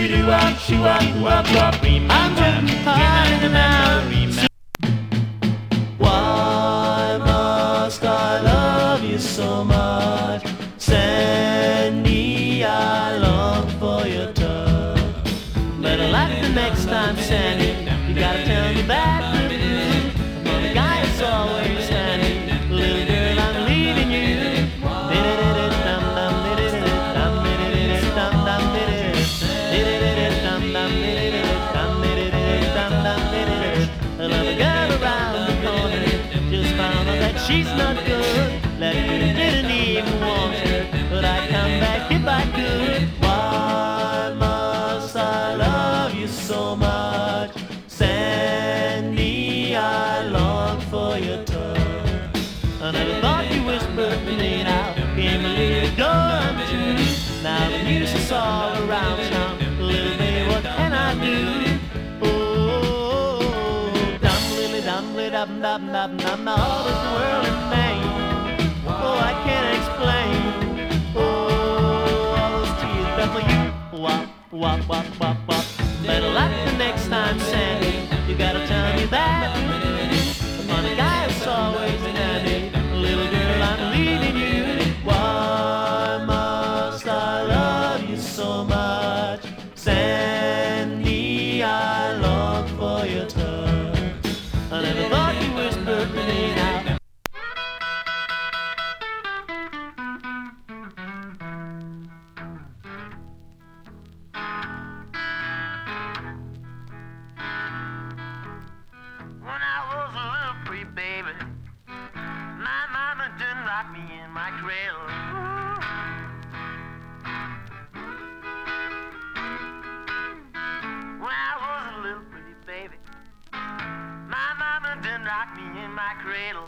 wop, she wop, wop, wop. I'm getting tired now. Why must I love you so much, Sandy? I long for your touch. Better luck the next time, Sandy. You gotta tell me that the truth. For the guy is always Sandy. Little girl, I'm leaving you. Another girl around the corner just found out that she's not good. That girl didn't even want her, but I'd come back if I could. Why must I love you so much, Sandy? I long for your touch. I never thought you whispered me now. Came a little door unto. Now the news is all around town. Little baby, what can I do? Dum dum dum dum, all this world in vain. Oh, I can't explain. Oh, all those tears fell for you. Wop, wop, wop, wop, wop. Better luck the next time, Sandy. You gotta tell me that. The funny guy is always handy. Little girl, I'm leaving you. Why must I love you so much, Sandy? I long for your touch. I never thought you whispered me now. When I was a little pretty baby, my mama didn't rock me in my cradle. When I was a little pretty baby, my mama didn't rock me in my cradle.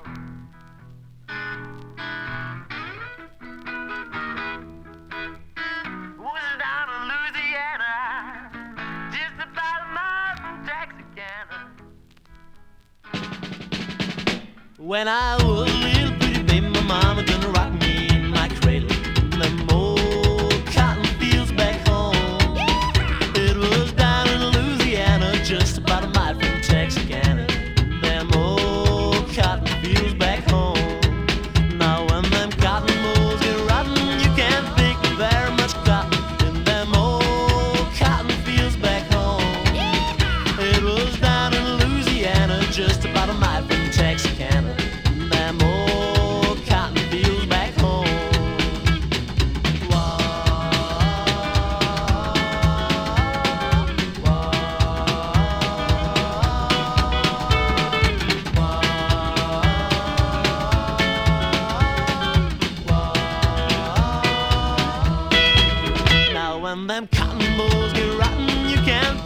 Was down in Louisiana, just about a mile from Texarkana. When I was a little pretty baby, my mama